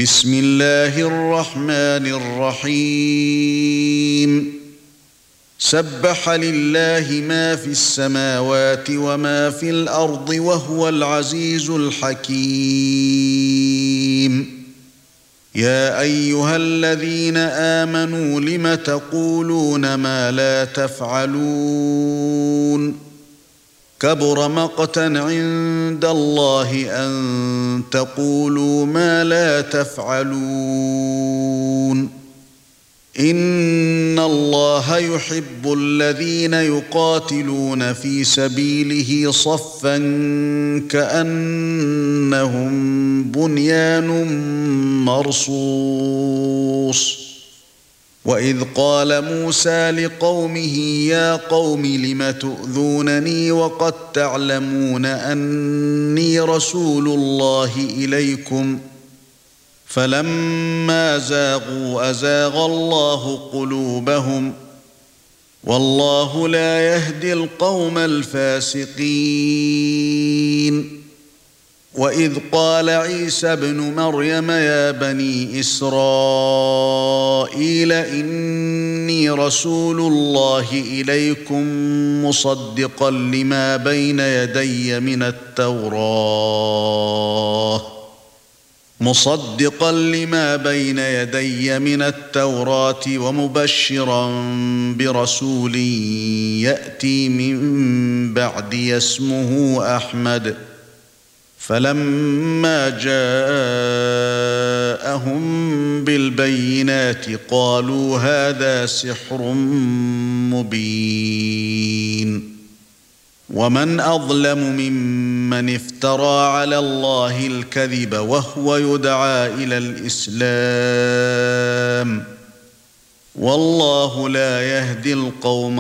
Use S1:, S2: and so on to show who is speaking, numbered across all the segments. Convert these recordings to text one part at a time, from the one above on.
S1: بسم الله الرحمن الرحيم سبح لله ما في السماوات وما في الأرض وهو العزيز الحكيم يا أيها الذين آمنوا لم تقولون ما لا تفعلون كبر مقتا عند الله أن تقولوا ما لا تفعلون إن الله يحب الذين يقاتلون في سبيله صفا كأنهم بنيان مرصوص وإذ قال موسى لقومه يا قوم لم تؤذونني وقد تعلمون أني رسول الله إليكم فلما زاغوا أزاغ الله قلوبهم والله لا يهدي القوم الفاسقين وإذ قال عيسى ابن مريم يا بني إسرائيل إني رسول الله إليكم مصدقا لما بين يدي من التوراة ومبشرا برسول يأتي من بعدي اسمه أحمد فلما جاءهم بالبينات قالوا هذا سحر مبين ومن أظلم ممن افترى على الله الكذب وهو يدعى إلى الإسلام والله لا يهدي القوم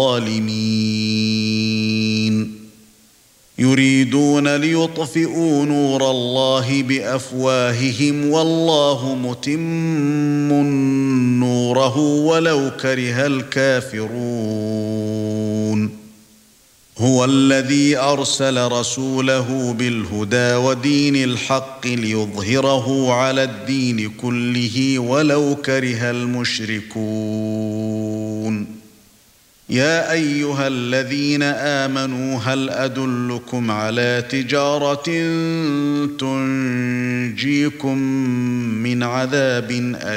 S1: الظالمين يريدون ليطفئوا نور الله بأفواههم والله متم نوره ولو كره الكافرون هو الذي أرسل رسوله بالهدى ودين الحق ليظهره على الدين كله ولو كره المشركون يا أيها الذين آمنوا هل أدلكم على تجارة تنجيكم من عذاب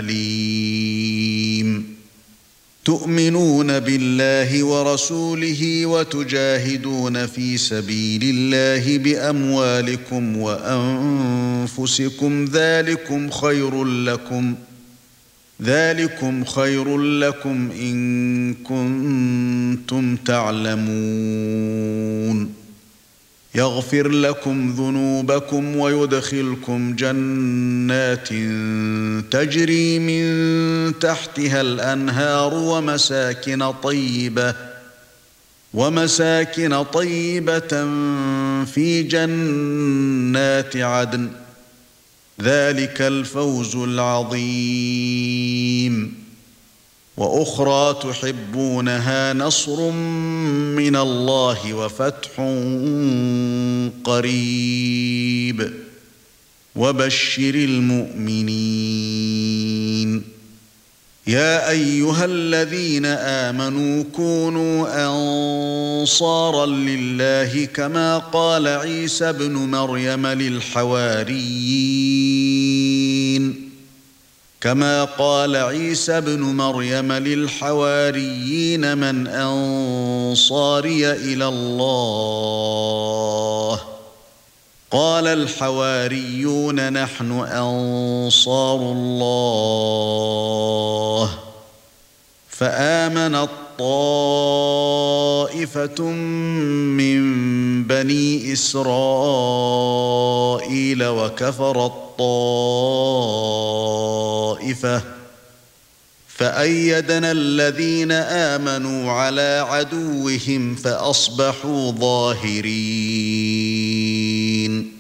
S1: أليم تؤمنون بالله ورسوله وتجاهدون في سبيل الله بأموالكم وأنفسكم ذلكم خير لكم إن كنتم تعلمون يغفر لكم ذنوبكم ويدخلكم جنات تجري من تحتها الأنهار ومساكن طيبة في جنات عدن ذلك الفوز العظيم وأخرى تحبونها نصر من الله وفتح قريب وبشر المؤمنين يا أيها الذين آمنوا كونوا أنصارا لله كما قال عيسى ابن مريم للحواريين من أنصاري إلى الله قال الحواريون نحن أنصار الله فآمنت طائفة من بني إسرائيل وكفرت طائفة فأيدنا الذين آمنوا على عدوهم فأصبحوا ظاهرين